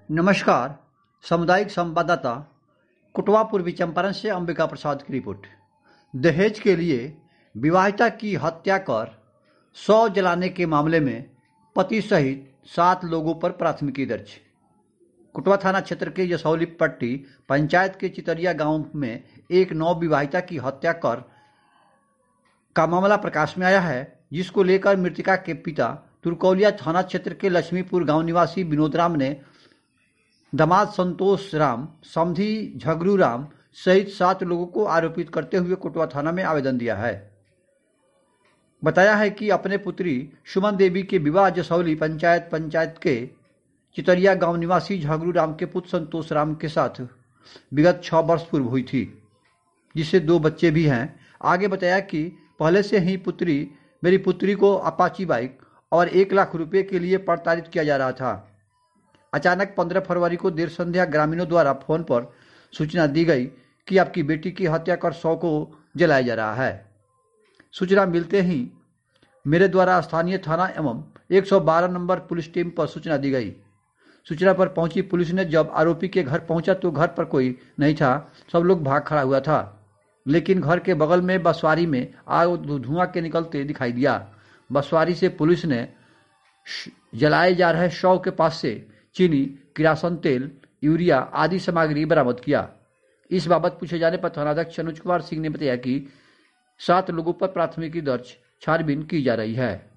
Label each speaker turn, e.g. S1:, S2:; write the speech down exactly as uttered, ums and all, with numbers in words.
S1: नमस्कार। सामुदायिक संवाददाता कुटवा पूर्वी चंपारण से अंबिका प्रसाद की रिपोर्ट। दहेज के लिए विवाहिता की हत्या कर शव जलाने के मामले में पति सहित सात लोगों पर प्राथमिकी दर्ज। कुटवा थाना क्षेत्र के यसौली पट्टी पंचायत के चितरिया गांव में एक नव विवाहिता की हत्या कर का मामला प्रकाश में आया है, जिसको लेकर मृतका के पिता तुरकौलिया थाना क्षेत्र के लक्ष्मीपुर गांव निवासी विनोद राम ने दामाद संतोष राम, समधी झगरू राम सहित सात लोगों को आरोपित करते हुए कुटवा थाना में आवेदन दिया है। बताया है कि अपने पुत्री सुमन देवी के विवाह जसौली पंचायत पंचायत के चितरिया गांव निवासी झगरू राम के पुत्र संतोष राम के साथ विगत छह वर्ष पूर्व हुई थी, जिससे दो बच्चे भी हैं। आगे बताया कि पहले से ही पुत्री मेरी पुत्री को अपाची बाइक और एक लाख रुपए के लिए प्रताड़ित किया जा रहा था। अचानक पंद्रह फरवरी को देर संध्या ग्रामीणों द्वारा फोन पर सूचना दी गई कि आपकी बेटी की हत्या कर शव को जलाया जा रहा है। सूचना मिलते ही मेरे द्वारा स्थानीय थाना एवं एक सौ बारह नंबर पुलिस टीम पर सूचना दी गई। सूचना पर पहुंची पुलिस ने जब आरोपी के घर पहुंचा तो घर पर कोई नहीं था, सब लोग भाग खड़ा हुआ था। लेकिन घर के बगल में बसवारी में आग धुआं के निकलते दिखाई दिया। बसवारी से पुलिस ने जलाए जा रहे शव के पास से चीनी, किरासन तेल, यूरिया आदि सामग्री बरामद किया। इस बाबत पूछे जाने पर थानाध्यक्ष अनुज कुमार सिंह ने बताया कि सात लोगों पर प्राथमिकी दर्ज छानबीन की जा रही है।